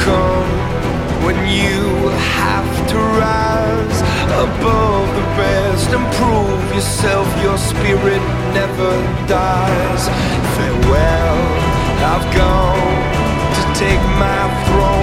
come when you have to rise above the rest and prove yourself. Your spirit never dies. Farewell, I've gone to take my throne.